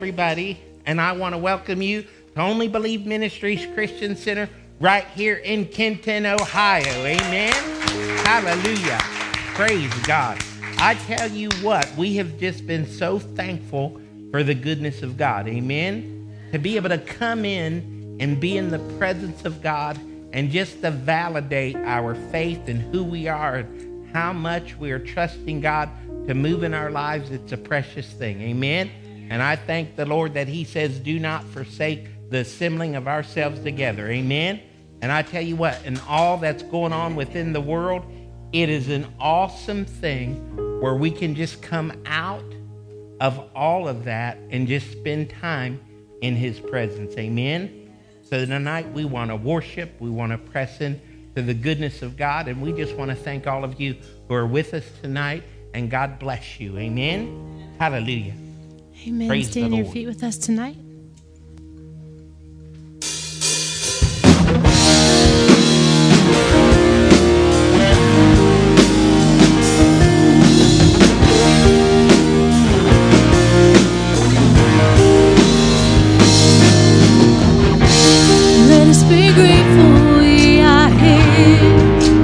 Everybody, and I want to welcome you to Only Believe Ministries Christian Center right here in Kenton, Ohio. Amen. Hallelujah. Praise God. I tell you what, we have just been so thankful for the goodness of God. Amen. To be able to come in and be in the presence of God and just to validate our faith and who we are and how much we are trusting God to move in our lives. It's a precious thing. Amen. And I thank the Lord that he says, do not forsake the assembling of ourselves together. Amen. And I tell you what, in all that's going on within the world, it is an awesome thing where we can just come out of all of that and just spend time in his presence. Amen. So tonight we want to worship. We want to press in to the goodness of God. And we just want to thank all of you who are with us tonight. And God bless you. Amen. Hallelujah. Amen. Praise Stay on the your Lord. feet with us tonight. Let us be grateful we are here.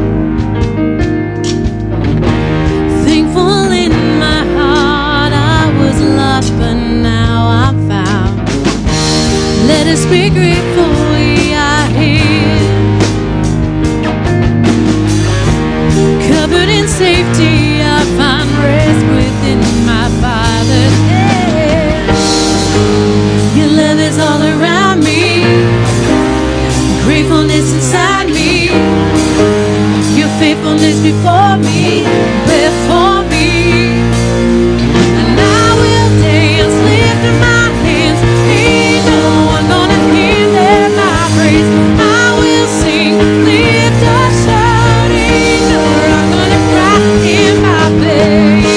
Thankful in my heart, I was lost but now I'm found. Let us be grateful we are here. Covered in safety, I find rest within my Father's hand. Your love is all around me, gratefulness inside me, your faithfulness before me, before me. And I will dance, lifting my hands, ain't no one gonna hinder my praise. I will sing, lift a shout, ain't no rock gonna cry in my place.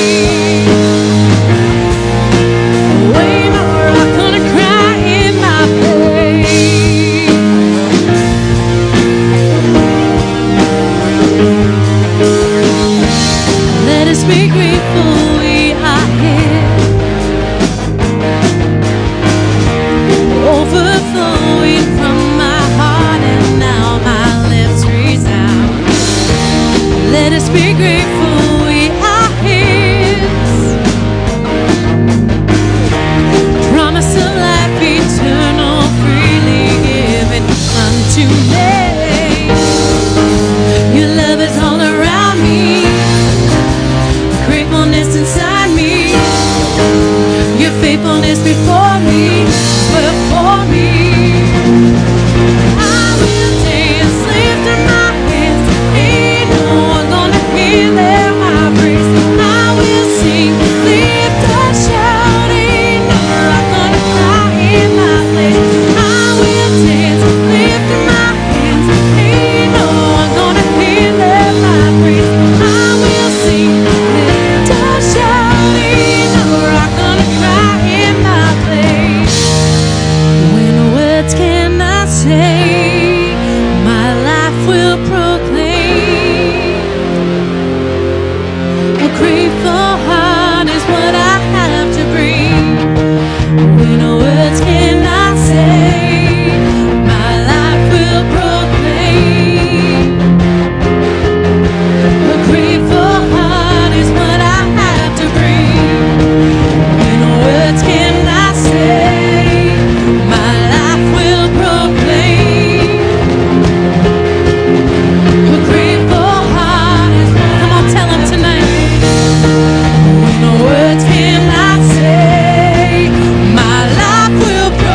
Ain't no rock gonna cry in my place. Let us be grateful we are here, overflowing from my heart and now my lips resound. Let us be grateful we are his, promise of life eternal, freely given unto me. Your love is all around me, gratefulness inside me, your faithfulness before me, before me. I will dance, lifting my hands, ain't no one gonna hinder my praise. I will sing, lift a shout, ain't no rock gonna cry in my place. I will dance, lifting my hands, ain't no one gonna hinder my praise. I will sing, lift a shout, ain't no rock gonna cry in my place. When words cannot say, my life will proclaim. A grateful heart is what I have to bring. When words cannot say, my life will proclaim. A grateful heart is what I have to bring. When words cannot say, my life will proclaim. A grateful heart is what. Come on, tell him tonight. When words cannot say, my life will proclaim.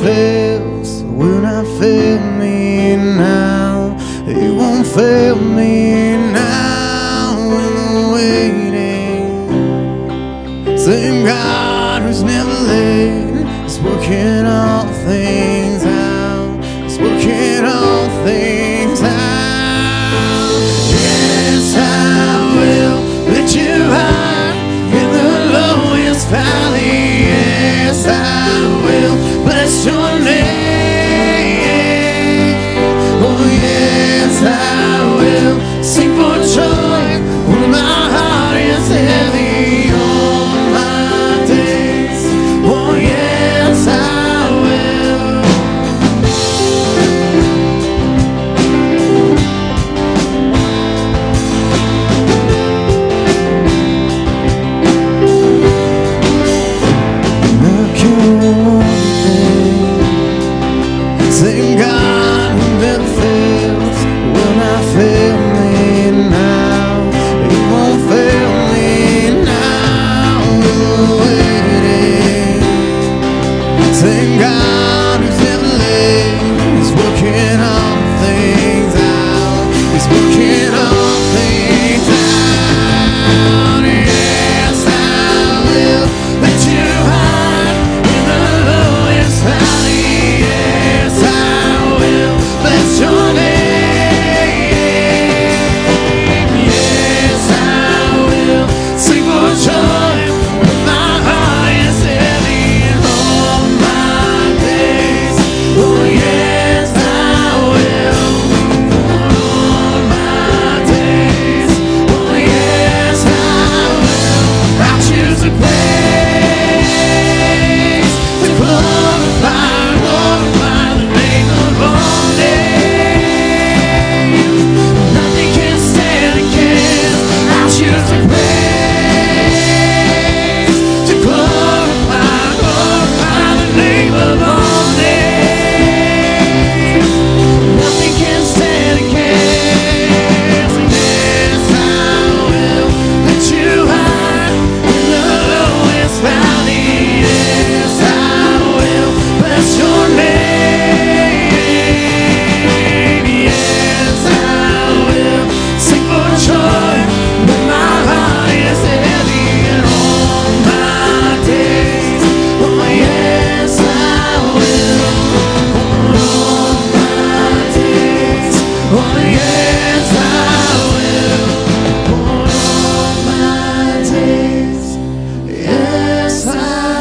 fails will not fail me now. He won't fail me now in the waiting. Same God who's never late is working all things out. He's working all things out. Yes, I will lift you high in the lowest valley. Yes, I will bless your name. Oh yes, I will sing for joy when my heart is heavy all my days. Oh yes, I will. Look at one thing. Same God who never fails will not fail me now. He won't fail me now. We're waiting. Same God who's never late. He's working all things out. He's working all things out. Yes, I will lift you high in the lowest valley. Yes, I will bless your name. Yes, I will sing for joy when my heart is heavy all my days. Oh yes, I will all my days. Oh yes, I will. I choose to praise, to glorify the name of all names. Nothing can stand against. I choose to praise, to glorify the name of all names. Nothing can stand against. Yes, I will lift you high in the lowest valley. Yes, I will bless your name. Yes, I will sing for joy when my heart is heavy and all my days. Oh yes, I will all my days. Oh yes, I will all my days. Yes, I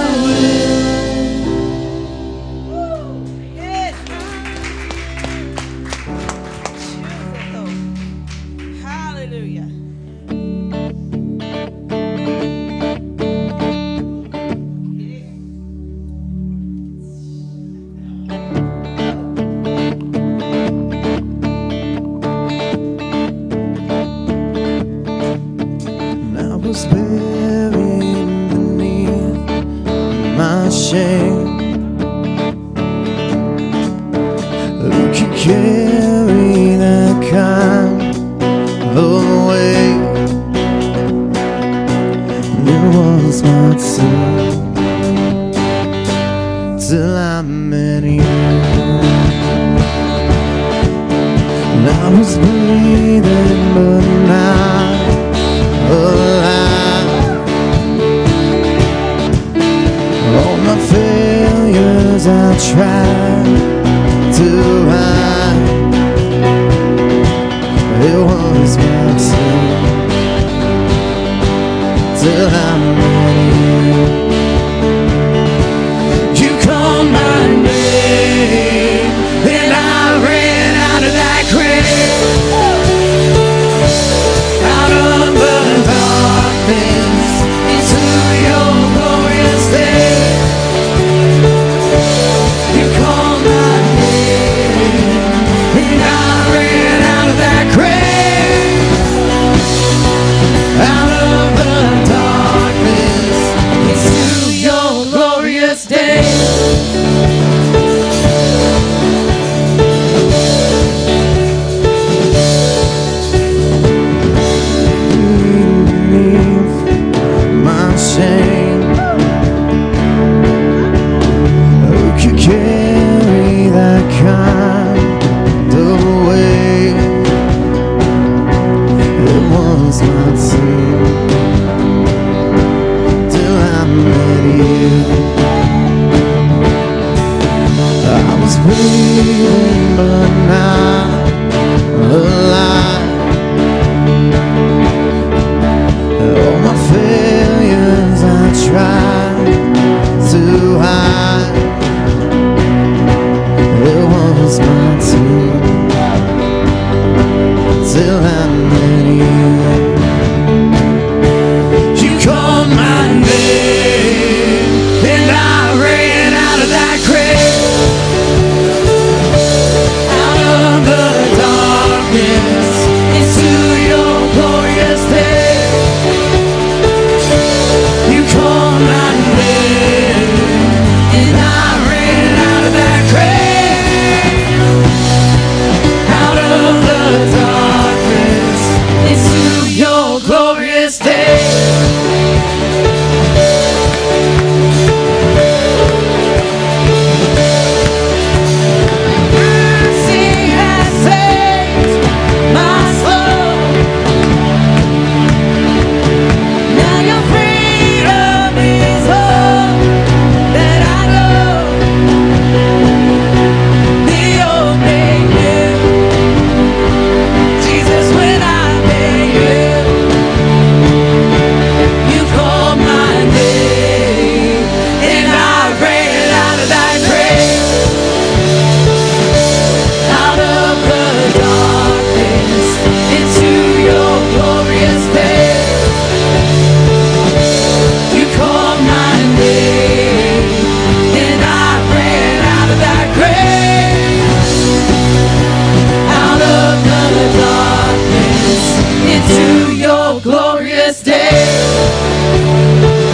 will. Yes. Hallelujah. And I was buried beneath my shame. Who could carry that kind of weight? And it was not soon till I met you. And I was breathing but not alive. All my failures I tried to hide. It was my sin till I met you. You called my name and I ran out of that grave, out of the darkness into your glorious day. You called my name and I ran out of that grave, was breathing but not alive. All my failures I tried to hide. It was my turn till I met you. You called my name and I ran out of that grave, out of the darkness into your glorious day. You called my name and I ran out of that grave, out of the darkness into your glorious day. Mercy has saved my soul. Now your freedom is all that I know. The old made new. Jesus, when I met you, you called my name and I ran out of that grave, out of the darkness into your glorious day. You called my name and I ran out of that grave, out of the darkness into your glorious day.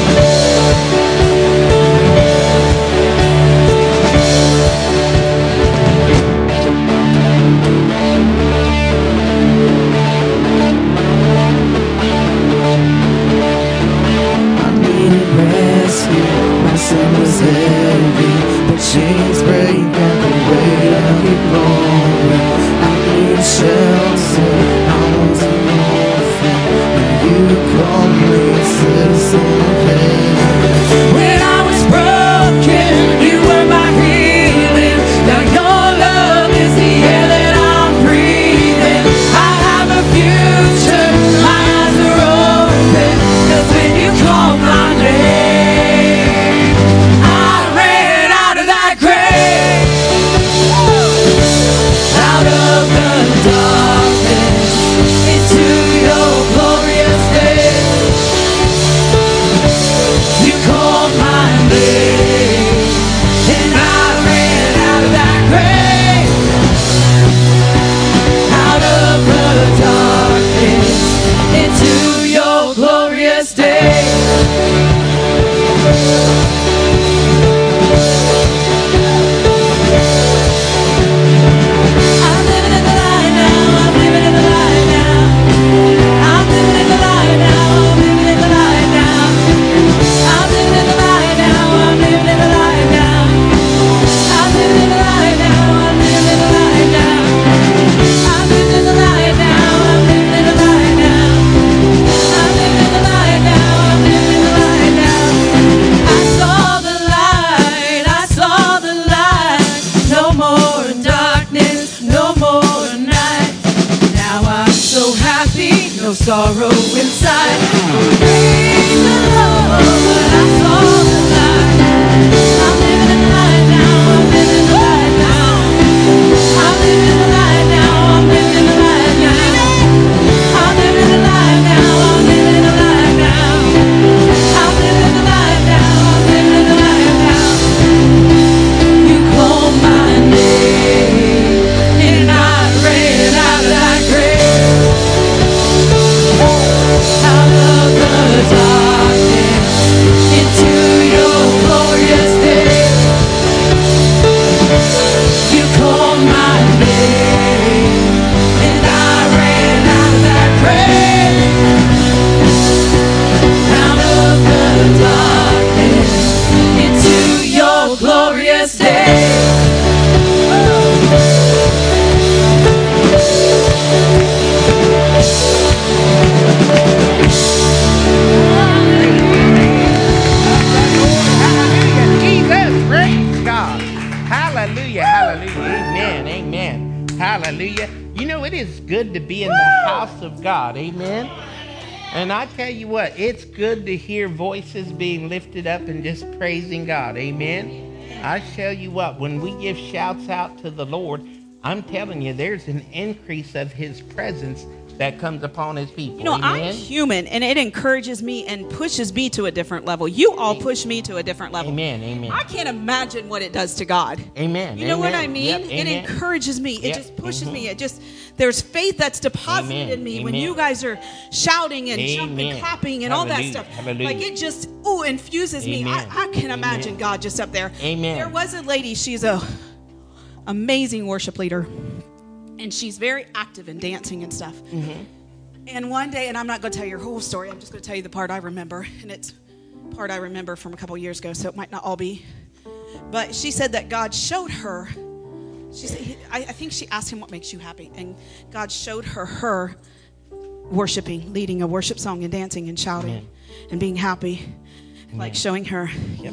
I needed rescue, my sin was heavy, but chains break at the weight of your glory. I needed shelter, I was an orphan, and you called me citizen of heaven. When I was broken, you were my healing. Now your love is the air that I'm breathing. I have a future, my eyes are open, 'cause when you called my name, I ran out of that grave, out of the darkness into your glorious day. You called my name and I ran out of that grave, out of the darkness into your glorious day. I'm living in the light now, I'm living in the light now. I'm living in the light now, I'm living in the light now. I'm living in the light now, I'm living in the light now. I'm living in the light now, I'm living in the light now. I'm living in the light now, I'm living in the light now. I'm living in the light now, I'm living in the light now. I saw the light, I saw the light. No more darkness, no more night. Now I'm so happy, no sorrow inside. Praise the Lord, I saw the light. I'm living in the light now, I'm living in the light now. I'm living in the light now, I'm living in the light now. I'm living in the light now, I'm living in the light now. I'm living in the light now, I'm living in the light now. You called my name and I ran out of that grave, out of the dark. Hallelujah. Amen. Amen. Hallelujah. You know, it is good to be in the house of God. Amen. And I tell you what, it's good to hear voices being lifted up and just praising God. Amen. I tell you what, when we give shouts out to the Lord, I'm telling you, there's an increase of his presence that comes upon his people. You know, Amen? I'm human, and it encourages me and pushes me to a different level. You all push me to a different level. Amen. Amen. I can't imagine what it does to God. Amen. You know what Amen. I mean? Yep. It Amen. encourages me. It Yep. just pushes me. It just, there's faith that's deposited Amen. in me when Amen. you guys are shouting and jumping, Amen. clapping, and all that Hallelujah. stuff. Hallelujah. Like it just, infuses me. Amen. I can imagine Amen. God just up there. Amen. There was a lady, she's a amazing worship leader, and she's very active in dancing and stuff. Mm-hmm. And one day, and I'm not going to tell you your whole story, I'm just going to tell you the part I remember, and it's part I remember from a couple years ago, so it might not all be. But she said that God showed her, she said, I think she asked him, what makes you happy? And God showed her worshiping, leading a worship song and dancing and shouting Amen. and being happy. Amen. Like showing her,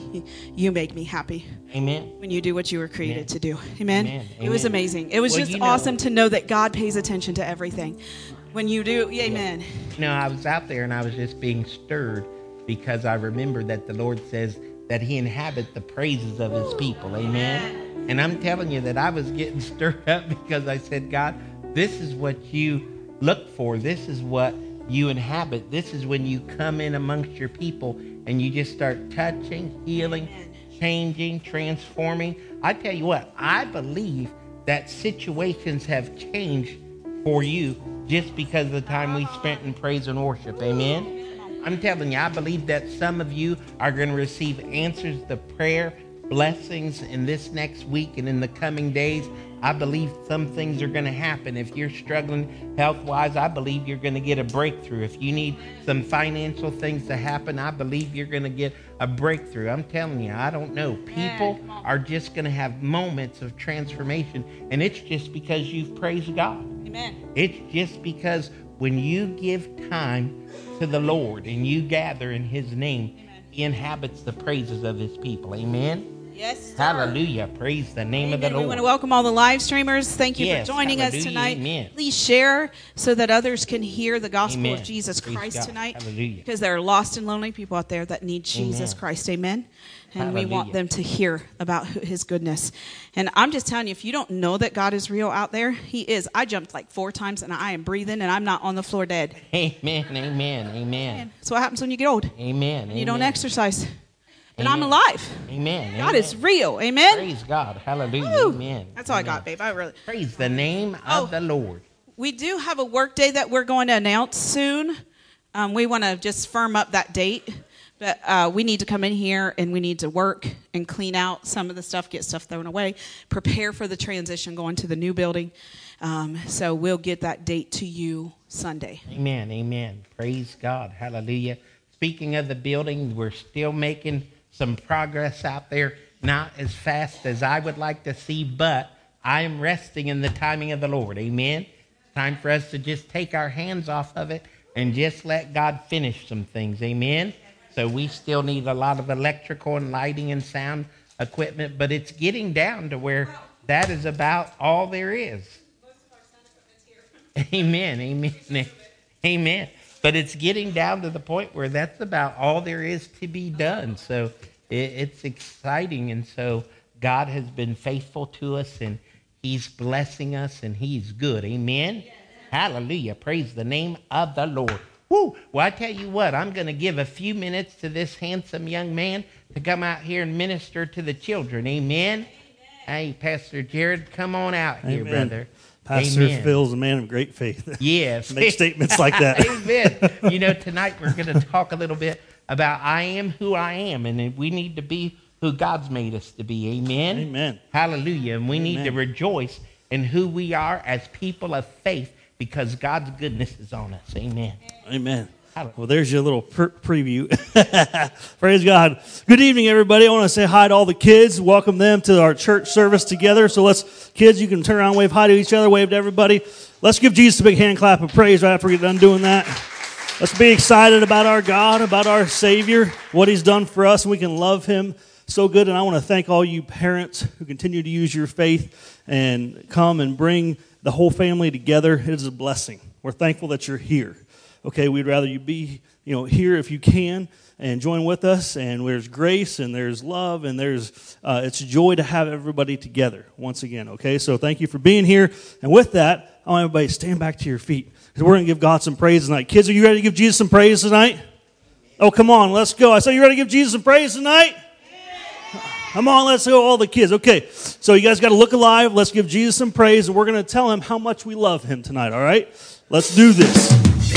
you make me happy Amen. when you do what you were created Amen. to do. Amen? Amen. It was Amen. amazing. It was Well, just you know- awesome to know that God pays attention to everything. When you do, amen. You know, I was out there and I was just being stirred because I remember that the Lord says that he inhabits the praises of his people. Amen. And I'm telling you that I was getting stirred up because I said, God, this is what you look for. This is what you inhabit. This is when you come in amongst your people and you just start touching, healing, changing, transforming. I tell you what, I believe that situations have changed for you just because of the time we spent in praise and worship. Amen. I'm telling you, I believe that some of you are going to receive answers to prayer, blessings in this next week and in the coming days. I believe some things are going to happen. If you're struggling health-wise, I believe you're going to get a breakthrough. If you need some financial things to happen, I believe you're going to get a breakthrough. I'm telling you, I don't know. People are just going to have moments of transformation, and it's just because you've praised God. Amen. It's just because when you give time to the Lord and you gather in his name, he inhabits the praises of his people. Amen. Yes, sir. Hallelujah. Praise the name of the Amen. Lord. We want to welcome all the live streamers. Thank you Yes, for joining us hallelujah, tonight. amen. Please share so that others can hear the gospel Amen. of Jesus Praise Christ God. tonight. Hallelujah. Because there are lost and lonely people out there that need Jesus Amen. Christ. Amen. And we Hallelujah. want them to hear about his goodness. And I'm just telling you, if you don't know that God is real out there, he is. I jumped like 4 times and I am breathing and I'm not on the floor dead. Amen. Amen. Amen. That's what happens when you get old. Amen. You don't exercise. But Amen. I'm alive. Amen. God Amen. is real. Amen. Praise God. Hallelujah. Woo. Amen. That's all I Amen. got, babe. I really. Praise the name Oh. of the Lord. We do have a work day that we're going to announce soon. We want to just firm up that date. But we need to come in here and we need to work and clean out some of the stuff, get stuff thrown away, prepare for the transition going to the new building. So we'll get that date to you Sunday. Amen. Amen. Praise God. Hallelujah. Speaking of the building, we're still making some progress out there. Not as fast as I would like to see, but I am resting in the timing of the Lord. Amen. Time for us to just take our hands off of it and just let God finish some things. Amen. So we still need a lot of electrical and lighting and sound equipment, but it's getting down to where that is about all there is. Amen. Amen. Amen. But it's getting down to the point where that's about all there is to be done. So it's exciting. And so God has been faithful to us and he's blessing us and he's good. Amen. Yes. Hallelujah. Praise the name of the Lord. Woo. Well, I tell you what, I'm going to give a few minutes to this handsome young man to come out here and minister to the children. Amen. Hey, Pastor Jared, come on out here, Amen. brother. Pastor Amen. Phil's a man of great faith. Yes. Make statements like that. Amen. You know, tonight we're going to talk a little bit about I am who I am, and we need to be who God's made us to be. Amen. Amen. Hallelujah. And we need to Amen. rejoice in who we are as people of faith because God's goodness is on us. Amen. Amen. Hallelujah. Well, there's your little preview. Praise God. Good evening, everybody. I want to say hi to all the kids. Welcome them to our church service together. So kids, you can turn around, wave hi to each other, wave to everybody. Let's give Jesus a big hand clap of praise right after we get done doing that. Let's be excited about our God, about our Savior, what He's done for us, and we can love Him so good, and I want to thank all you parents who continue to use your faith and come and bring the whole family together. It is a blessing. We're thankful that you're here. Okay, we'd rather you be, here if you can and join with us. And there's grace and there's love and there's it's a joy to have everybody together once again. Okay, so thank you for being here. And with that, I want everybody to stand back to your feet because we're going to give God some praise tonight. Kids, are you ready to give Jesus some praise tonight? Oh, come on, let's go. I said, you ready to give Jesus some praise tonight? Come on, let's go, all the kids. Okay, so you guys got to look alive. Let's give Jesus some praise, and we're going to tell him how much we love him tonight, all right? Let's do this.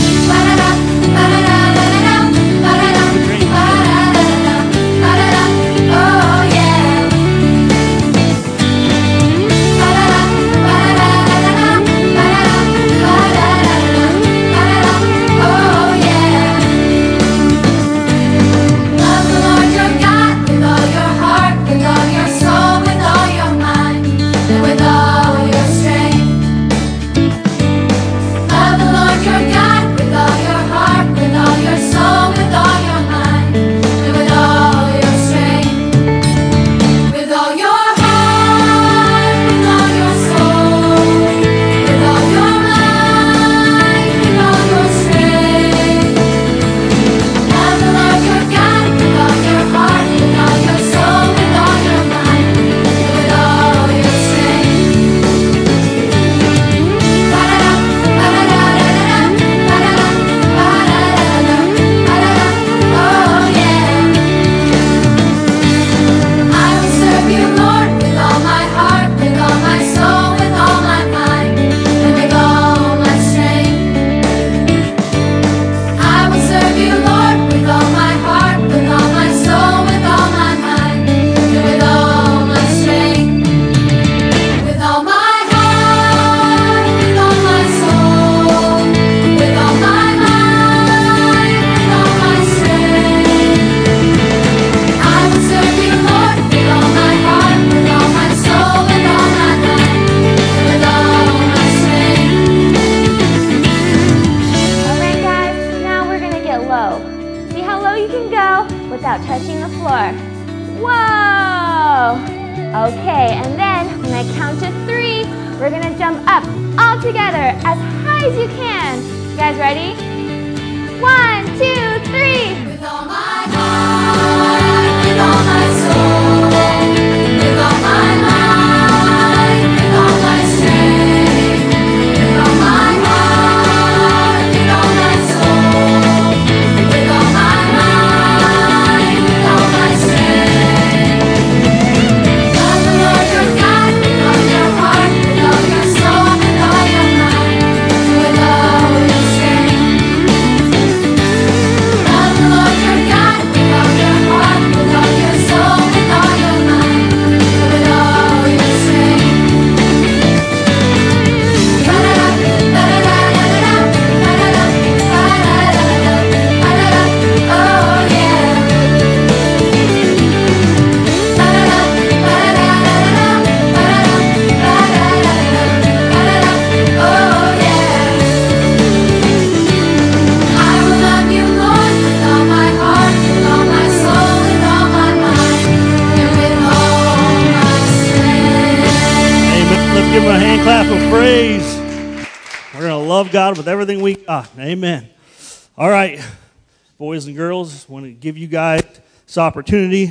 God with everything we got. Amen. All right, boys and girls, I want to give you guys this opportunity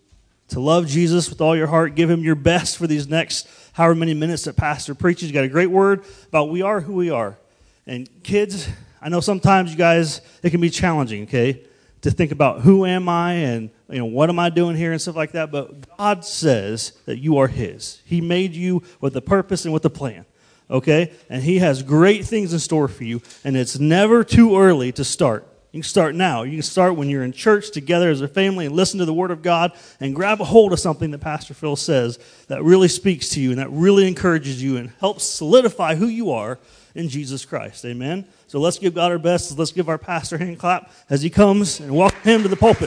to love Jesus with all your heart. Give him your best for these next however many minutes that Pastor preaches. You got a great word about we are who we are. And kids, I know sometimes you guys, it can be challenging, okay, to think about who am I and what am I doing here and stuff like that. But God says that you are his. He made you with a purpose and with a plan. Okay? And he has great things in store for you, and it's never too early to start. You can start now. You can start when you're in church together as a family and listen to the Word of God and grab a hold of something that Pastor Phil says that really speaks to you and that really encourages you and helps solidify who you are in Jesus Christ. Amen? So let's give God our best. Let's give our pastor a hand clap as he comes and welcome him to the pulpit.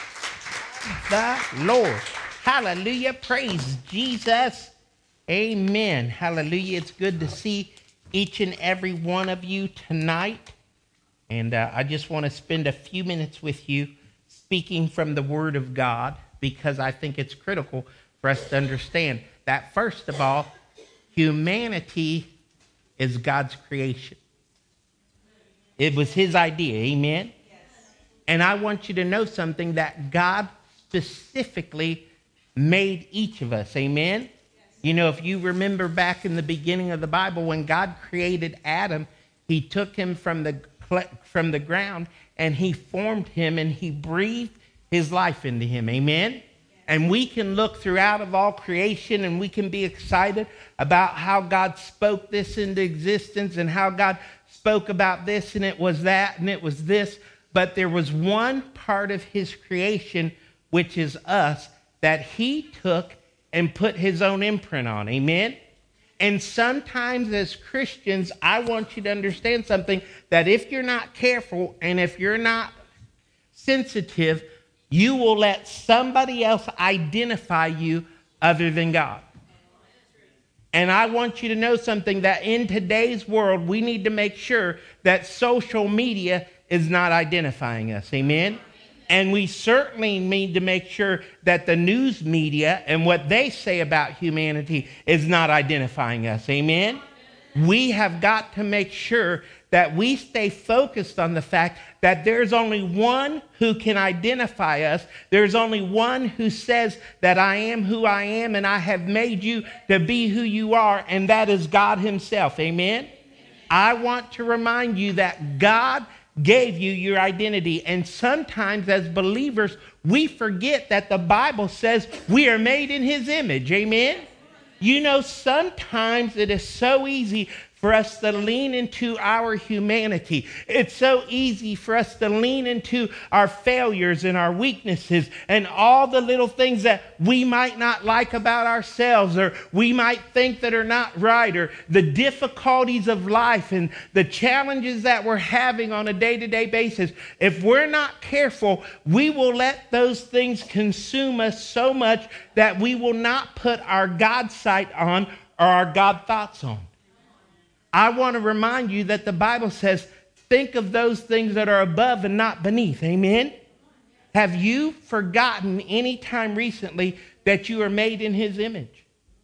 The Lord. Hallelujah. Praise Jesus. Amen. Hallelujah. It's good to see each and every one of you tonight. And I just want to spend a few minutes with you speaking from the Word of God. because I think it's critical for us to understand that, first of all, humanity is God's creation. It was his idea, amen? Yes. And I want you to know something, that God specifically made each of us, amen? Yes. You know, if you remember back in the beginning of the Bible, when God created Adam, he took him from the ground and he formed him and he breathed his life into him, amen? And we can look throughout of all creation and we can be excited about how God spoke this into existence and how God spoke about this and it was that and it was this. But there was one part of his creation, which is us, that he took and put his own imprint on. Amen? And sometimes as Christians, I want you to understand something, that if you're not careful and if you're not sensitive, you will let somebody else identify you other than God. And I want you to know something, that in today's world, we need to make sure that social media is not identifying us. Amen? And we certainly need to make sure that the news media and what they say about humanity is not identifying us. Amen? We have got to make sure that we stay focused on the fact that there's only one who can identify us. There's only one who says that I am who I am and I have made you to be who you are, and that is God himself. Amen? I want to remind you that God gave you your identity, and sometimes as believers, we forget that the Bible says we are made in his image. Amen? You know, sometimes it is so easy for us to lean into our humanity. It's so easy for us to lean into our failures and our weaknesses and all the little things that we might not like about ourselves, or we might think that are not right, or the difficulties of life and the challenges that we're having on a day-to-day basis. If we're not careful, we will let those things consume us so much that we will not put our God sight on or our God thoughts on. I want to remind you that the Bible says, think of those things that are above and not beneath. Amen? Have you forgotten any time recently that you are made in his image?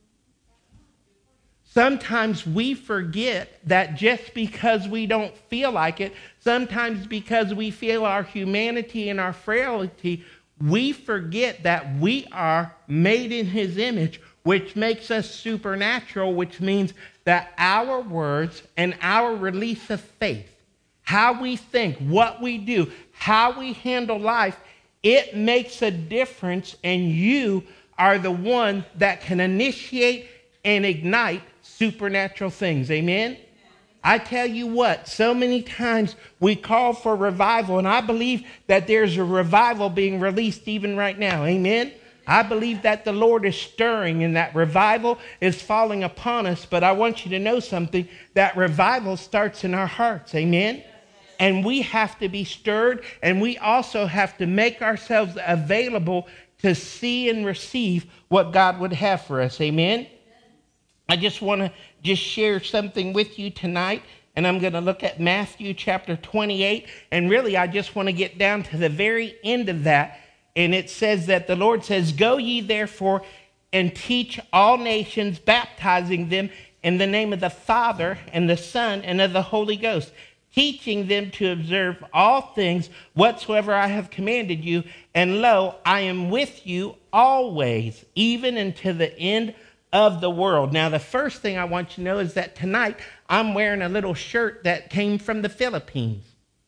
Sometimes we forget that just because we don't feel like it, sometimes because we feel our humanity and our frailty, we forget that we are made in his image, which makes us supernatural, which means that our words and our release of faith, how we think, what we do, how we handle life, it makes a difference, and you are the one that can initiate and ignite supernatural things. Amen? I tell you what, so many times we call for revival, and I believe that there's a revival being released even right now. Amen? I believe that the Lord is stirring and that revival is falling upon us. But I want you to know something, that revival starts in our hearts. Amen? And we have to be stirred, and we also have to make ourselves available to see and receive what God would have for us. Amen? I just want to share something with you tonight, and I'm going to look at Matthew chapter 28. And really, I just want to get down to the very end of that. And it says that the Lord says, go ye therefore and teach all nations, baptizing them in the name of the Father and the Son and of the Holy Ghost, teaching them to observe all things whatsoever I have commanded you. And lo, I am with you always, even unto the end of the world. Now, the first thing I want you to know is that tonight I'm wearing a little shirt that came from the Philippines.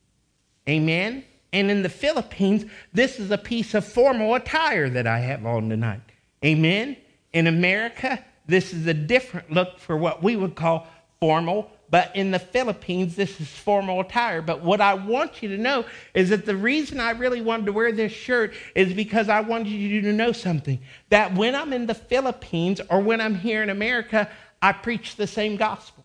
Amen? And in the Philippines, this is a piece of formal attire that I have on tonight. Amen? In America, this is a different look for what we would call formal. But in the Philippines, this is formal attire. But what I want you to know is that the reason I really wanted to wear this shirt is because I wanted you to know something. That when I'm in the Philippines or when I'm here in America, I preach the same gospel.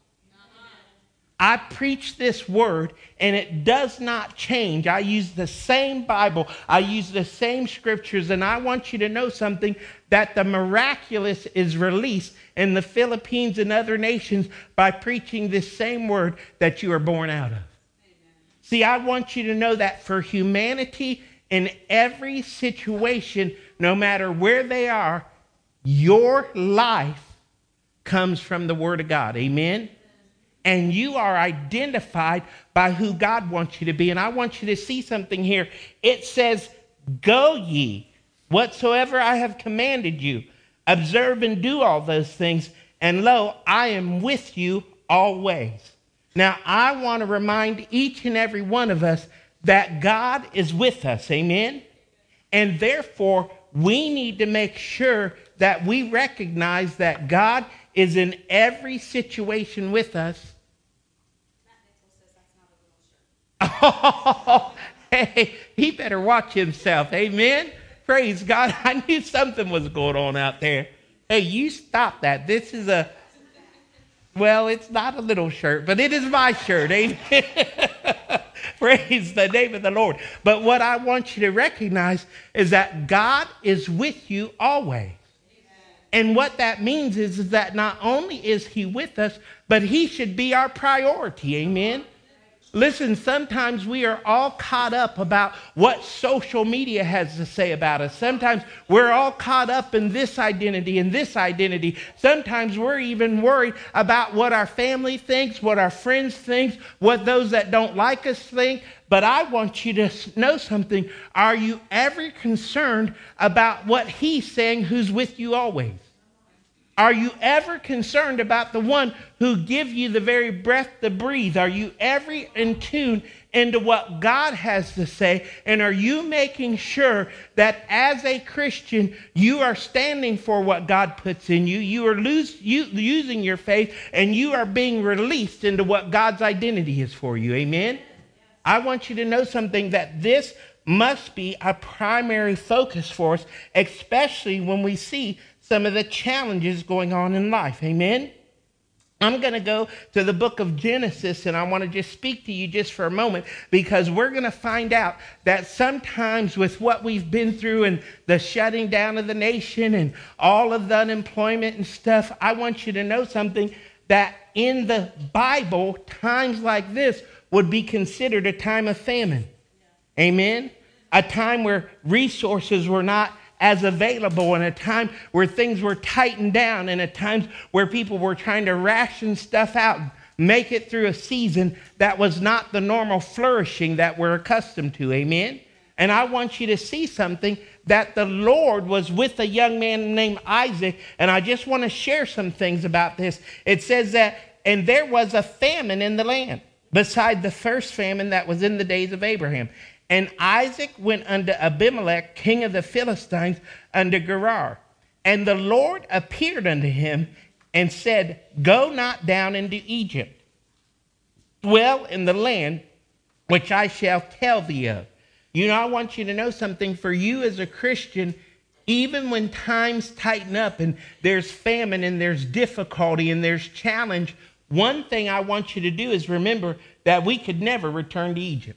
I preach this word, and it does not change. I use the same Bible. I use the same scriptures, and I want you to know something, that the miraculous is released in the Philippines and other nations by preaching this same word that you are born out of. Amen. See, I want you to know that for humanity, in every situation, no matter where they are, your life comes from the Word of God. Amen? And you are identified by who God wants you to be. And I want you to see something here. It says, go ye, whatsoever I have commanded you. Observe and do all those things. And lo, I am with you always. Now, I want to remind each and every one of us that God is with us. Amen? And therefore, we need to make sure that we recognize that God is in every situation with us. Oh, hey, he better watch himself. Amen? Praise God. I knew something was going on out there. Hey, you stop that. This is well, it's not a little shirt, but it is my shirt. Amen? Praise the name of the Lord. But what I want you to recognize is that God is with you always. And what that means is that not only is he with us, but he should be our priority. Amen? Listen, sometimes we are all caught up about what social media has to say about us. Sometimes we're all caught up in this identity and this identity. Sometimes we're even worried about what our family thinks, what our friends think, what those that don't like us think. But I want you to know something. Are you ever concerned about what he's saying who's with you always? Are you ever concerned about the one who gives you the very breath to breathe? Are you ever in tune into what God has to say? And are you making sure that as a Christian, you are standing for what God puts in you? You are using your faith, and you are being released into what God's identity is for you. Amen? I want you to know something, that this must be a primary focus for us, especially when we see some of the challenges going on in life. Amen? I'm going to go to the book of Genesis, and I want to just speak to you just for a moment, because we're going to find out that sometimes with what we've been through and the shutting down of the nation and all of the unemployment and stuff, I want you to know something, that in the Bible, times like this would be considered a time of famine. Amen? A time where resources were not as available, in a time where things were tightened down, and at times where people were trying to ration stuff out and make it through a season that was not the normal flourishing that we're accustomed to. Amen? And I want you to see something, that the Lord was with a young man named Isaac, and I just want to share some things about this. It says that, and there was a famine in the land, beside the first famine that was in the days of Abraham. And Isaac went unto Abimelech, king of the Philistines, unto Gerar. And the Lord appeared unto him and said, go not down into Egypt. Dwell in the land which I shall tell thee of. You know, I want you to know something. For you as a Christian, even when times tighten up and there's famine and there's difficulty and there's challenge, one thing I want you to do is remember that we could never return to Egypt.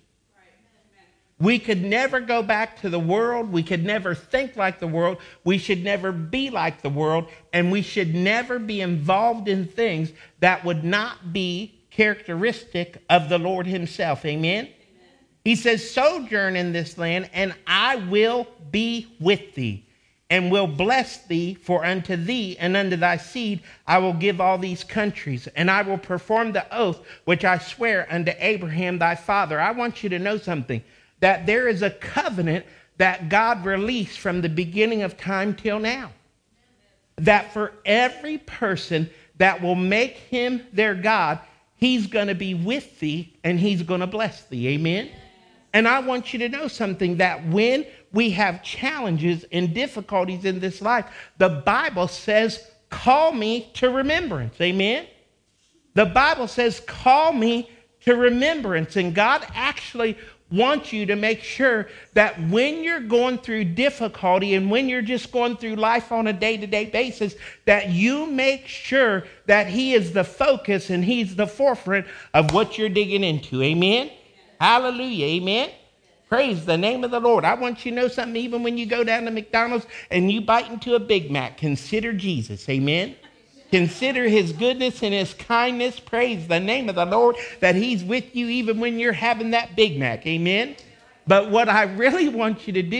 We could never go back to the world. We could never think like the world. We should never be like the world. And we should never be involved in things that would not be characteristic of the Lord himself. Amen? He says, sojourn in this land, and I will be with thee, and will bless thee, for unto thee and unto thy seed I will give all these countries, and I will perform the oath which I swear unto Abraham thy father. I want you to know something, that there is a covenant that God released from the beginning of time till now. That for every person that will make him their God, he's going to be with thee and he's going to bless thee. Amen? And I want you to know something, that when we have challenges and difficulties in this life, the Bible says, call me to remembrance. Amen? The Bible says, call me to remembrance. And God actually wants you to make sure that when you're going through difficulty and when you're just going through life on a day-to-day basis, that you make sure that he is the focus and he's the forefront of what you're digging into. Amen? Hallelujah. Amen? Praise the name of the Lord. I want you to know something. Even when you go down to McDonald's and you bite into a Big Mac, consider Jesus. Amen? Consider his goodness and his kindness. Praise the name of the Lord, that he's with you even when you're having that Big Mac. Amen? But what I really want you to do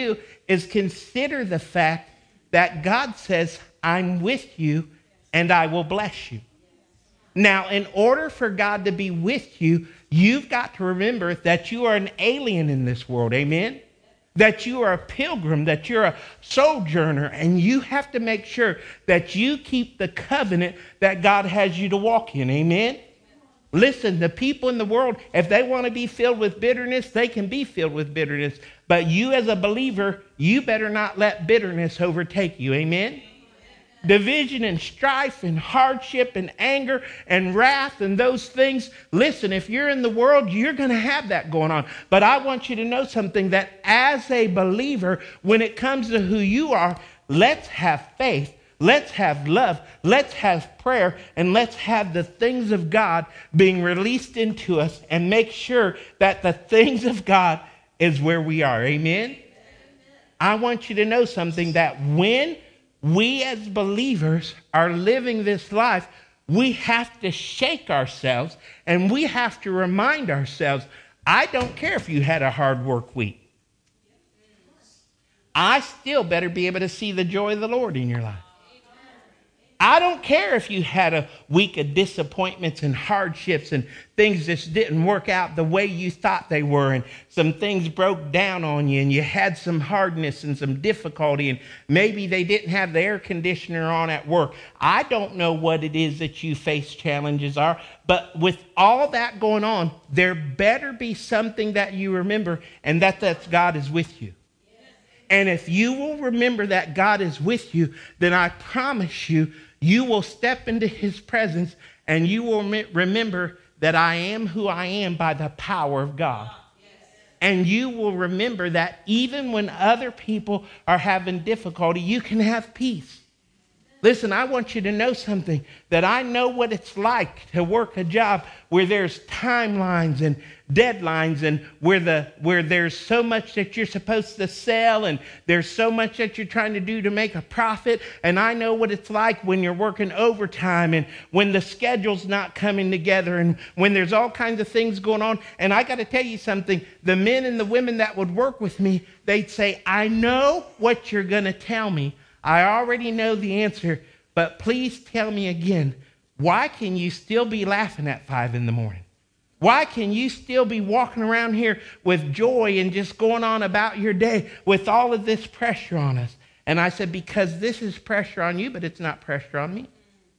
is consider the fact that God says, I'm with you and I will bless you. Now, in order for God to be with you, you've got to remember that you are an alien in this world. Amen? That you are a pilgrim, that you're a sojourner, and you have to make sure that you keep the covenant that God has you to walk in. Amen? Listen, the people in the world, if they want to be filled with bitterness, they can be filled with bitterness. But you as a believer, you better not let bitterness overtake you. Amen? Division and strife and hardship and anger and wrath and those things. Listen, if you're in the world, you're going to have that going on. But I want you to know something, that as a believer, when it comes to who you are, let's have faith. Let's have love, let's have prayer, and let's have the things of God being released into us, and make sure that the things of God is where we are. Amen? I want you to know something, that when we as believers are living this life, we have to shake ourselves, and we have to remind ourselves, I don't care if you had a hard work week. I still better be able to see the joy of the Lord in your life. I don't care if you had a week of disappointments and hardships and things just didn't work out the way you thought they were, and some things broke down on you and you had some hardness and some difficulty, and maybe they didn't have the air conditioner on at work. I don't know what it is that you face challenges are, but with all that going on, there better be something that you remember, and that's God is with you. And if you will remember that God is with you, then I promise you, you will step into his presence and you will remember that I am who I am by the power of God. And you will remember that even when other people are having difficulty, you can have peace. Listen, I want you to know something, that I know what it's like to work a job where there's timelines and deadlines, and where there's so much that you're supposed to sell, and there's so much that you're trying to do to make a profit. And I know what it's like when you're working overtime, and when the schedule's not coming together, and when there's all kinds of things going on. And I got to tell you something, the men and the women that would work with me, they'd say, I know what you're going to tell me. I already know the answer, but please tell me again, why can you still be laughing at 5 a.m? Why can you still be walking around here with joy and just going on about your day with all of this pressure on us? And I said, because this is pressure on you, but it's not pressure on me.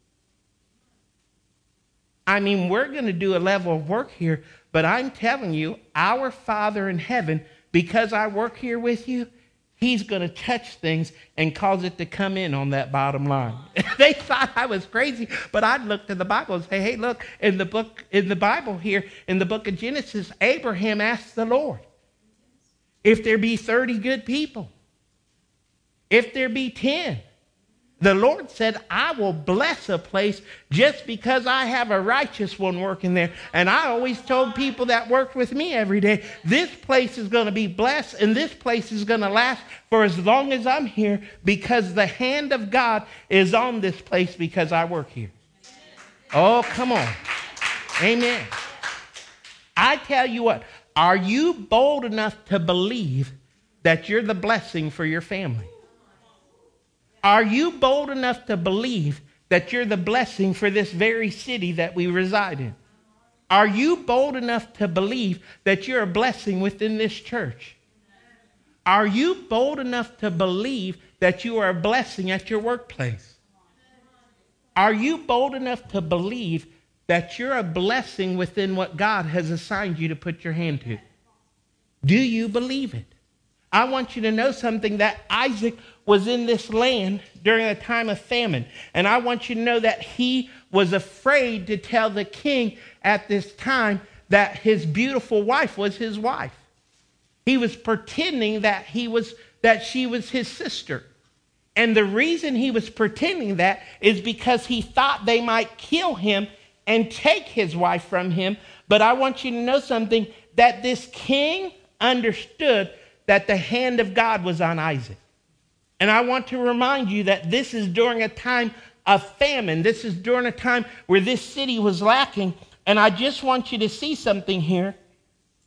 I mean, we're going to do a level of work here, but I'm telling you, our Father in heaven, because I work here with you, he's going to touch things and cause it to come in on that bottom line. They thought I was crazy, but I'd look to the Bible and say, hey, look, in the Bible here, in the book of Genesis, Abraham asked the Lord, if there be 30 good people, if there be 10, the Lord said, I will bless a place just because I have a righteous one working there. And I always told people that worked with me every day, this place is going to be blessed, and this place is going to last for as long as I'm here, because the hand of God is on this place because I work here. Oh, come on. Amen. I tell you what, are you bold enough to believe that you're the blessing for your family? Are you bold enough to believe that you're the blessing for this very city that we reside in? Are you bold enough to believe that you're a blessing within this church? Are you bold enough to believe that you are a blessing at your workplace? Are you bold enough to believe that you're a blessing within what God has assigned you to put your hand to? Do you believe it? I want you to know something, that Isaac was in this land during a time of famine. And I want you to know that he was afraid to tell the king at this time that his beautiful wife was his wife. He was pretending that she was his sister. And the reason he was pretending that is because he thought they might kill him and take his wife from him. But I want you to know something, that this king understood that the hand of God was on Isaac. And I want to remind you that this is during a time of famine. This is during a time where this city was lacking. And I just want you to see something here,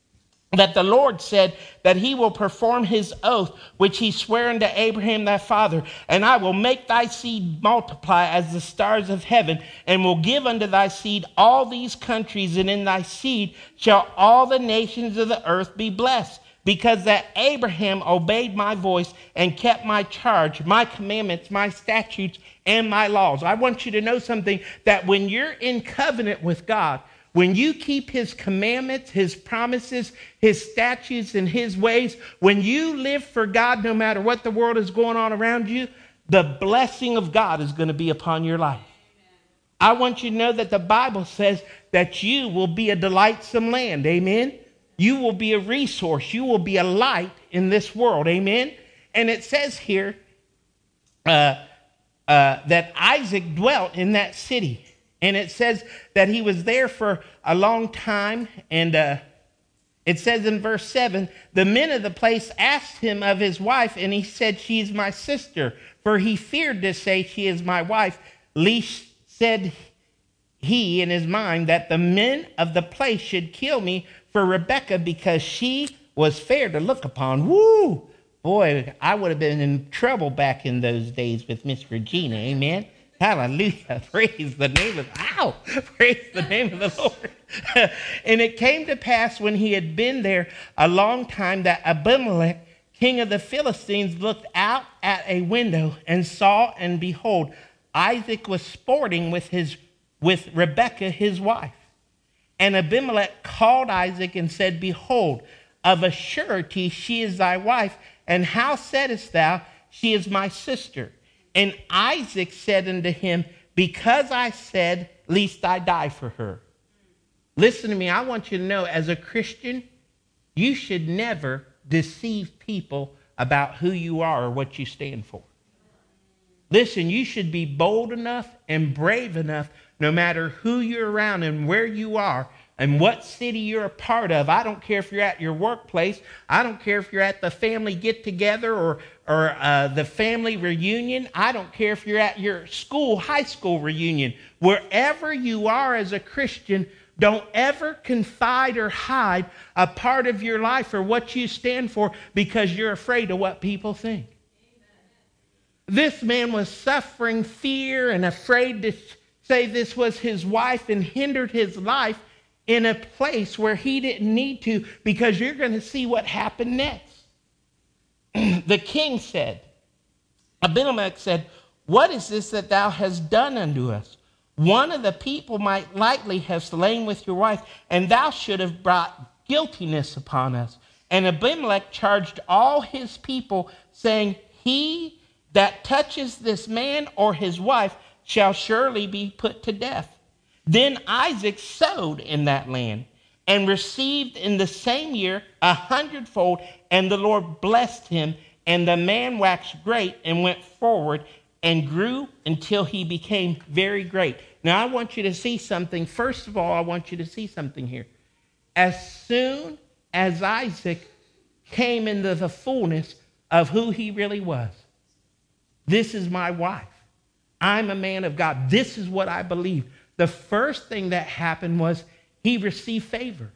that the Lord said that he will perform his oath, which he sware unto Abraham thy father, and I will make thy seed multiply as the stars of heaven, and will give unto thy seed all these countries, and in thy seed shall all the nations of the earth be blessed, because that Abraham obeyed my voice and kept my charge, my commandments, my statutes, and my laws. I want you to know something, that when you're in covenant with God, when you keep his commandments, his promises, his statutes, and his ways, when you live for God, no matter what the world is going on around you, the blessing of God is going to be upon your life. I want you to know that the Bible says that you will be a delightsome land. Amen. You will be a resource. You will be a light in this world. Amen. And it says here that Isaac dwelt in that city. And it says that he was there for a long time. And it says in verse 7, the men of the place asked him of his wife, and he said, she is my sister. For he feared to say, she is my wife. Least said he in his mind that the men of the place should kill me for Rebekah, because she was fair to look upon. Woo! Boy, I would have been in trouble back in those days with Miss Regina. Amen. Hallelujah. Praise the name of, praise the name of the Lord. And it came to pass when he had been there a long time that Abimelech, king of the Philistines, looked out at a window and saw, and behold, Isaac was sporting with Rebekah, his wife. And Abimelech called Isaac and said, behold, of a surety she is thy wife. And how saidest thou, she is my sister? And Isaac said unto him, because I said, lest I die for her. Listen to me. I want you to know, as a Christian, you should never deceive people about who you are or what you stand for. Listen, you should be bold enough and brave enough, no matter who you're around and where you are and what city you're a part of. I don't care if you're at your workplace. I don't care if you're at the family get-together or the family reunion. I don't care if you're at your school, high school reunion. Wherever you are as a Christian, don't ever confide or hide a part of your life or what you stand for because you're afraid of what people think. This man was suffering fear and afraid to say this was his wife, and hindered his life in a place where he didn't need to, because you're going to see what happened next. The king said, Abimelech said, what is this that thou hast done unto us? One of the people might lightly have slain with your wife, and thou should have brought guiltiness upon us. And Abimelech charged all his people, saying, he that touches this man or his wife shall surely be put to death. Then Isaac sowed in that land, and received in the same year 100-fold, and the Lord blessed him, and the man waxed great, and went forward, and grew until he became very great. Now I want you to see something. First of all, I want you to see something here. As soon as Isaac came into the fullness of who he really was, this is my wife. I'm a man of God. This is what I believe. The first thing that happened was he received favor.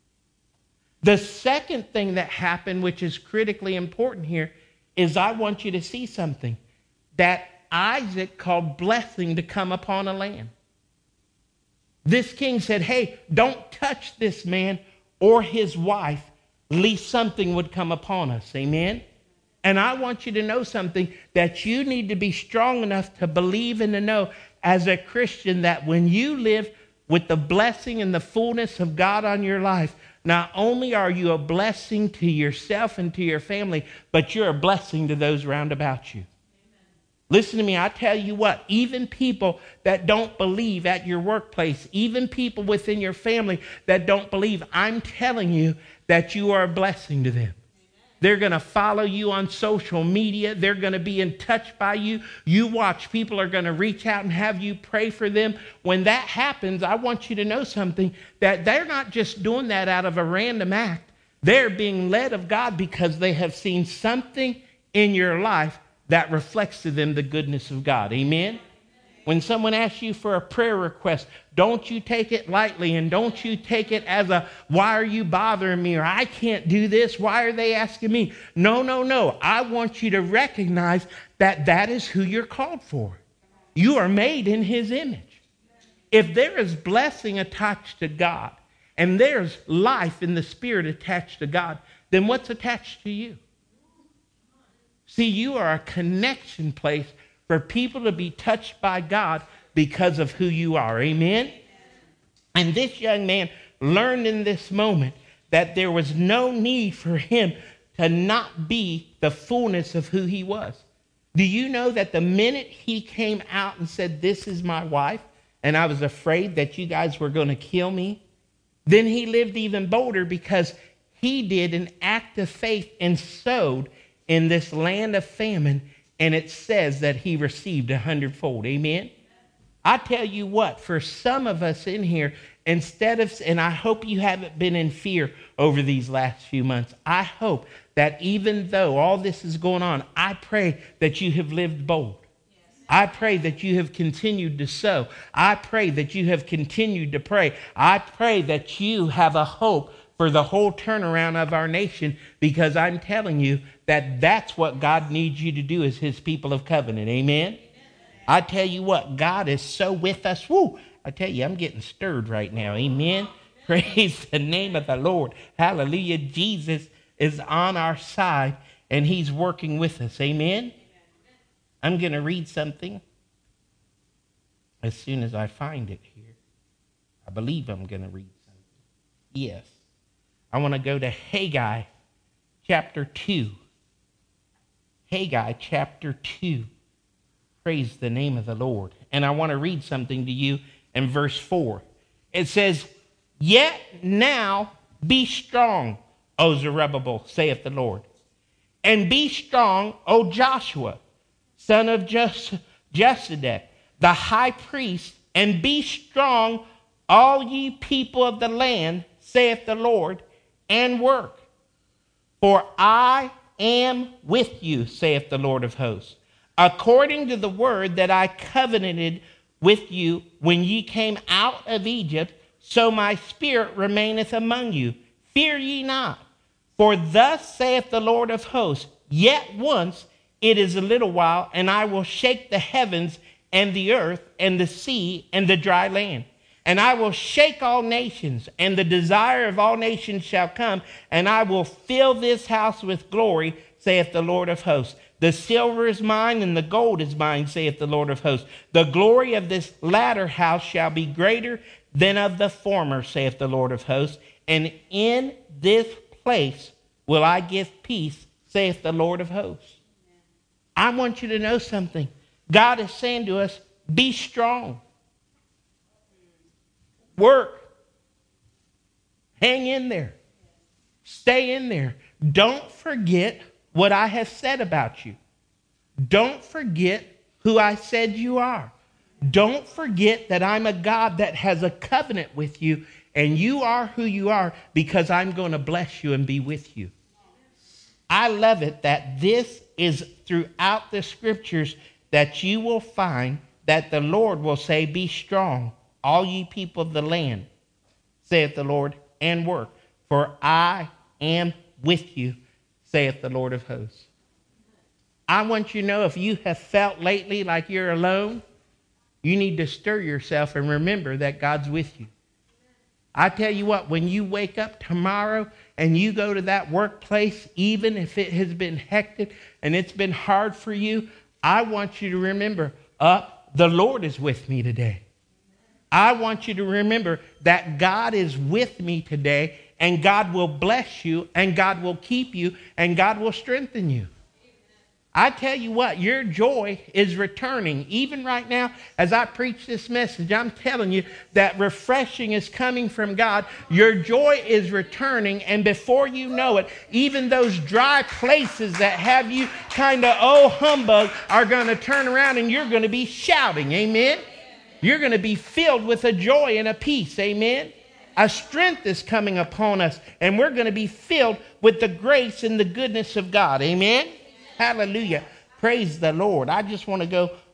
The second thing that happened, which is critically important here, is I want you to see something. That Isaac called blessing to come upon a land. This king said, hey, don't touch this man or his wife, lest something would come upon us. Amen? And I want you to know something, that you need to be strong enough to believe and to know as a Christian that when you live with the blessing and the fullness of God on your life, not only are you a blessing to yourself and to your family, but you're a blessing to those round about you. Amen. Listen to me, I tell you what, even people that don't believe at your workplace, even people within your family that don't believe, I'm telling you that you are a blessing to them. They're going to follow you on social media. They're going to be in touch by you. You watch, people are going to reach out and have you pray for them. When that happens, I want you to know something, that they're not just doing that out of a random act. They're being led of God because they have seen something in your life that reflects to them the goodness of God. Amen? When someone asks you for a prayer request, don't you take it lightly, and don't you take it as a, why are you bothering me? Or I can't do this. Why are they asking me? No, no, no. I want you to recognize that that is who you're called for. You are made in his image. If there is blessing attached to God, and there's life in the Spirit attached to God, then what's attached to you? See, you are a connection place for people to be touched by God because of who you are. Amen? And this young man learned in this moment that there was no need for him to not be the fullness of who he was. Do you know that the minute he came out and said, this is my wife, and I was afraid that you guys were going to kill me, then he lived even bolder because he did an act of faith and sowed in this land of famine, and it says that he received 100-fold. Amen? I tell you what, for some of us in here, instead of, and I hope you haven't been in fear over these last few months, I hope that even though all this is going on, I pray that you have lived bold. I pray that you have continued to sow. I pray that you have continued to pray. I pray that you have a hope for the whole turnaround of our nation, because I'm telling you that that's what God needs you to do as his people of covenant. Amen? I tell you what, God is so with us. Woo! I tell you, I'm getting stirred right now. Amen? Praise the name of the Lord. Hallelujah. Jesus is on our side, and he's working with us. Amen? I'm going to read something as soon as I find it here. I believe I'm going to read something. Yes. I want to go to Haggai chapter 2. Haggai chapter 2. Praise the name of the Lord. And I want to read something to you in verse 4. It says, yet now be strong, O Zerubbabel, saith the Lord. And be strong, O Joshua, son of Jehozadak, the high priest, and be strong, all ye people of the land, saith the Lord, and work. For I am with you, saith the Lord of hosts, according to the word that I covenanted with you when ye came out of Egypt, so my spirit remaineth among you. Fear ye not. For thus saith the Lord of hosts, yet once it is a little while, and I will shake the heavens and the earth and the sea and the dry land. And I will shake all nations, and the desire of all nations shall come, and I will fill this house with glory, saith the Lord of hosts. The silver is mine, and the gold is mine, saith the Lord of hosts. The glory of this latter house shall be greater than of the former, saith the Lord of hosts. And in this place will I give peace, saith the Lord of hosts. I want you to know something. God is saying to us, be strong. Work. Hang in there. Stay in there. Don't forget what I have said about you. Don't forget who I said you are. Don't forget that I'm a God that has a covenant with you, and you are who you are because I'm going to bless you and be with you. I love it that this is throughout the scriptures that you will find that the Lord will say, be strong, all ye people of the land, saith the Lord, and work. For I am with you, saith the Lord of hosts. I want you to know, if you have felt lately like you're alone, you need to stir yourself and remember that God's with you. I tell you what, when you wake up tomorrow and you go to that workplace, even if it has been hectic and it's been hard for you, I want you to remember, the Lord is with me today. I want you to remember that God is with me today, and God will bless you, and God will keep you, and God will strengthen you. I tell you what, your joy is returning. Even right now, as I preach this message, I'm telling you that refreshing is coming from God. Your joy is returning, and before you know it, even those dry places that have you kind of, humbug, are going to turn around, and you're going to be shouting. Amen? You're going to be filled with a joy and a peace. Amen? A strength is coming upon us, and we're going to be filled with the grace and the goodness of God. Amen? Hallelujah. Praise the Lord. I just want to go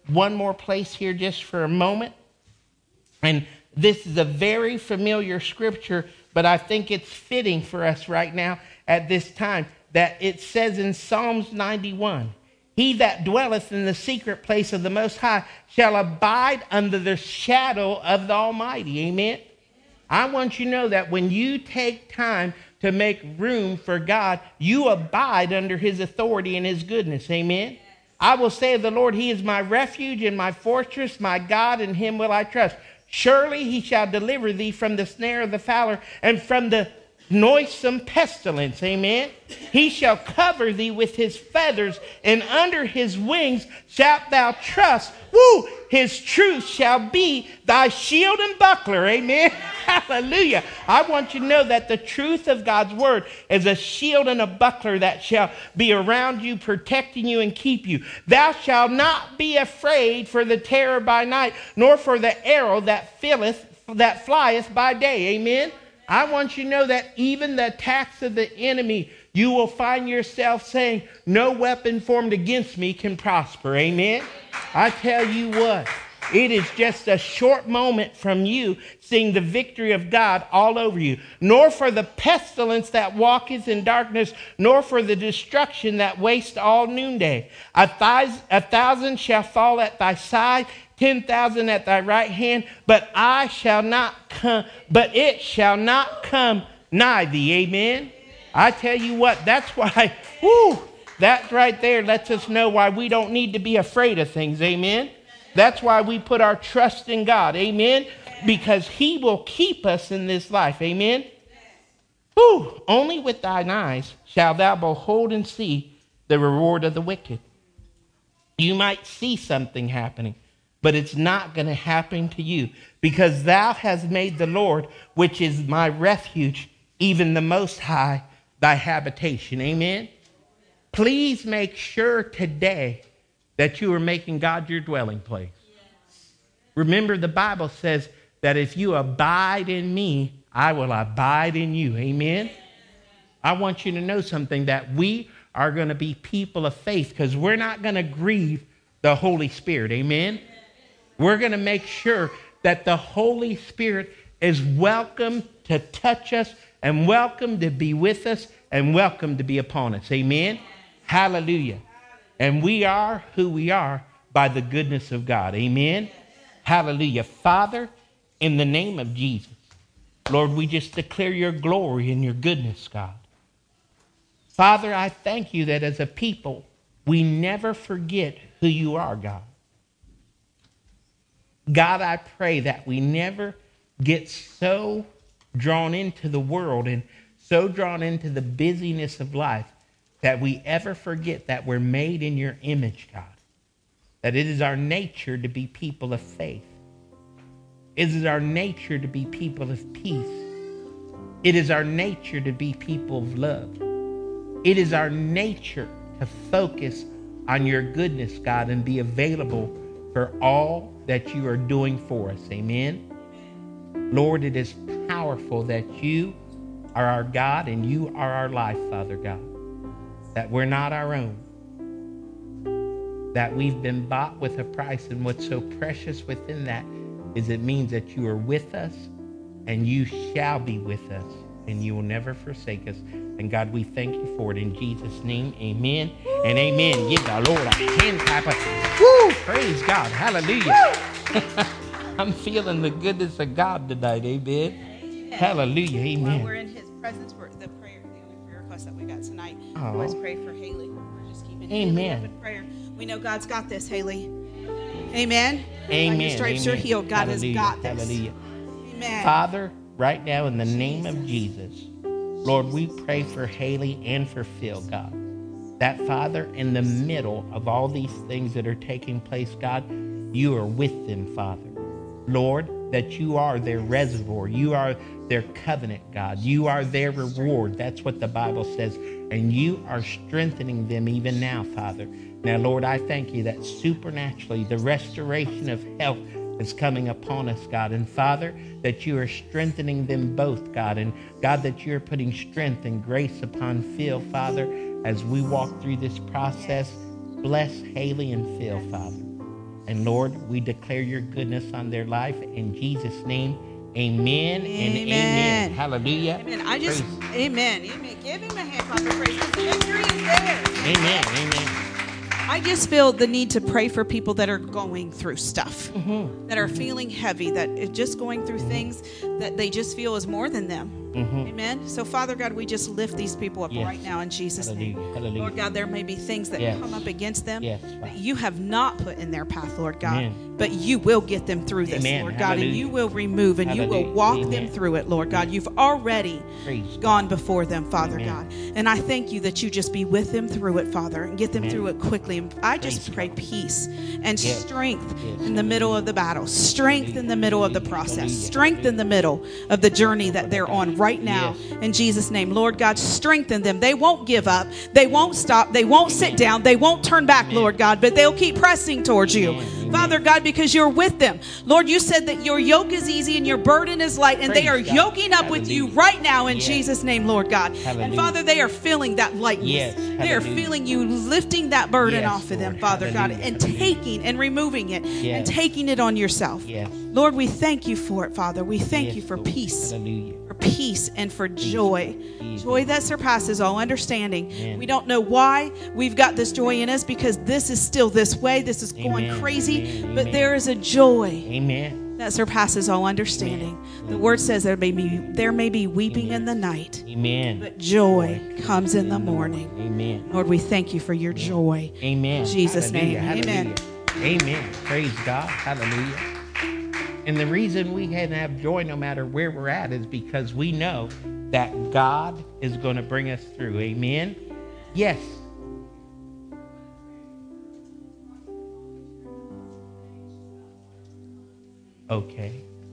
one more place here just for a moment. And this is a very familiar scripture, but I think it's fitting for us right now at this time, that it says in Psalms 91, he that dwelleth in the secret place of the Most High shall abide under the shadow of the Almighty. Amen. I want you to know that when you take time to make room for God, you abide under his authority and his goodness. Amen. I will say of the Lord, he is my refuge and my fortress, my God, in him will I trust. Surely he shall deliver thee from the snare of the fowler and from the noisome pestilence. Amen. He shall cover thee with his feathers, and under his wings shalt thou trust. Woo! His truth shall be thy shield and buckler. Amen. Hallelujah. I want you to know that the truth of God's word is a shield and a buckler that shall be around you, protecting you and keep you. Thou shalt not be afraid for the terror by night, nor for the arrow that flieth by day. Amen. I want you to know that even the attacks of the enemy, you will find yourself saying, no weapon formed against me can prosper. Amen. I tell you what, it is just a short moment from you seeing the victory of God all over you. Nor for the pestilence that walketh in darkness, nor for the destruction that wastes all noonday. A thousand shall fall at thy side, 10,000 at thy right hand, but it shall not come nigh thee. Amen. I tell you what, that's why, that right there lets us know why we don't need to be afraid of things. Amen. That's why we put our trust in God. Amen. Because he will keep us in this life. Amen. Only with thine eyes shalt thou behold and see the reward of the wicked. You might see something happening, but it's not going to happen to you, because thou hast made the Lord, which is my refuge, even the Most High, thy habitation. Amen. Please make sure today that you are making God your dwelling place. Remember, the Bible says that if you abide in me, I will abide in you. Amen. I want you to know something, that we are going to be people of faith, because we're not going to grieve the Holy Spirit. Amen. We're going to make sure that the Holy Spirit is welcome to touch us, and welcome to be with us, and welcome to be upon us. Amen. Hallelujah. And we are who we are by the goodness of God. Amen. Hallelujah. Father, in the name of Jesus, Lord, we just declare your glory and your goodness, God. Father, I thank you that as a people, we never forget who you are, God. God, I pray that we never get so drawn into the world and so drawn into the busyness of life that we ever forget that we're made in your image, God. That it is our nature to be people of faith. It is our nature to be people of peace. It is our nature to be people of love. It is our nature to focus on your goodness, God, and be available for all that you are doing for us. Amen. Lord, it is powerful that you are our God and you are our life, Father God. That we're not our own. That we've been bought with a price, and what's so precious within that is it means that you are with us and you shall be with us and you will never forsake us. And God, we thank you for it in Jesus' name. Amen and amen. Give the Lord a hand clap. Woo! Praise God. Hallelujah. I'm feeling the goodness of God tonight. Amen. Hallelujah. Amen. While we're in his presence, the only prayer request that we got tonight was pray for Haley. We're just keeping Haley up in prayer. We know God's got this, Haley. Amen. Amen. Your stripes are healed. God has got this. Hallelujah. Amen. Father, right now in the name of Jesus, Lord, we pray for Haley and for Phil, God. That, Father, in the middle of all these things that are taking place, God, you are with them, Father. Lord, that you are their reservoir. You are their covenant, God. You are their reward. That's what the Bible says. And you are strengthening them even now, Father. Now, Lord, I thank you that supernaturally the restoration of health is coming upon us, God. And Father, that you are strengthening them both, God. And God, that you're putting strength and grace upon Phil, Father, as we walk through this process. Bless Haley and Phil, Father. And Lord, we declare your goodness on their life in Jesus' name. Amen and amen. Hallelujah. Amen. Praise. Amen. Amen. Give him a hand clap of praise. The victory is theirs. Amen. Amen. I just feel the need to pray for people that are going through stuff, Mm-hmm. that are feeling heavy, that are just going through things that they just feel is more than them. Mm-hmm. Amen. So, Father God, we just lift these people up Yes. right now in Jesus' name. Hallelujah. Hallelujah. Lord God, there may be things that Yes. come up against them Yes, that Father. you have not put in their path, Lord God. Amen. But you will get them through this, Amen. Lord God, and Hallelujah. you will remove and you Hallelujah. will walk them Amen. through it, Lord God. You've already Praise God. gone before them, Father Amen. God. And I thank you that you just be with them through it, Father, and get them Amen. through it quickly. And I just Praise pray God. peace and Yes. strength Yes. in the middle of the battle, strength in the middle of the Hallelujah. process, Hallelujah. strength in the middle of the journey that they're on right now. Yes. In Jesus' name, Lord God, strengthen them. They won't give up. They won't stop. They won't sit down. They won't turn back, Amen. Lord God, but they'll keep pressing towards you. Amen. Amen. Father God, because you're with them. Lord, you said that your yoke is easy and your burden is light, and they are Praise God. yoking up with you Hallelujah. right now in Yes. Jesus' name, Lord God. And Hallelujah. Father, they are feeling that lightness. Yes. They are Hallelujah. feeling you lifting that burden Yes, off of them, Lord. Father God, Hallelujah. and Hallelujah. taking and removing it Yes. and taking it on yourself. Yes. Lord, we thank you for it, Father. We thank Yes, you for Lord. peace. Hallelujah. For peace and for joy. Peace. Joy that surpasses all understanding. Amen. We don't know why we've got this joy in us, because this is still this way. This is going Amen. crazy. Amen. But Amen. there is a joy Amen. that surpasses all understanding. The word says there may be weeping in the night, Amen. but joy comes in the morning. Amen. Lord, we thank you for your joy. Amen. In Jesus' Hallelujah. name. Amen. Hallelujah. Amen. Praise God. Hallelujah. And the reason we can have joy no matter where we're at is because we know that God is going to bring us through. Amen. Yes. Okay.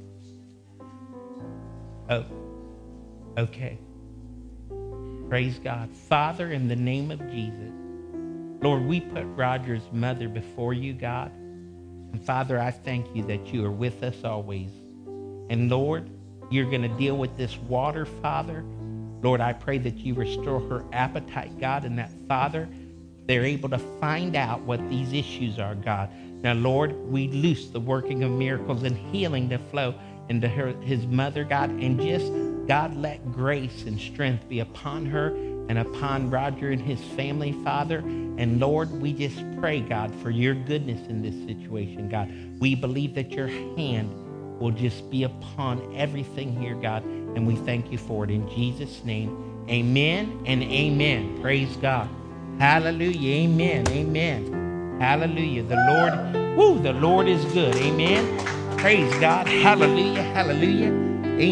Oh. Okay. Praise God. Father, in the name of Jesus, Lord, we put Roger's mother before you, God. And Father, I thank you that you are with us always. And Lord, you're going to deal with this water, Father. Lord, I pray that you restore her appetite, God, and that, Father, they're able to find out what these issues are, God. Now, Lord, we loose the working of miracles and healing to flow into his mother, God, and just, God, let grace and strength be upon her and upon Roger and his family, Father. And Lord, we just pray, God, for your goodness in this situation, God. We believe that your hand will just be upon everything here, God, and we thank you for it in Jesus' name. Amen and amen. Praise God. Hallelujah. Amen. Amen. Hallelujah. The Lord is good. Amen. Praise God. Hallelujah. Hallelujah.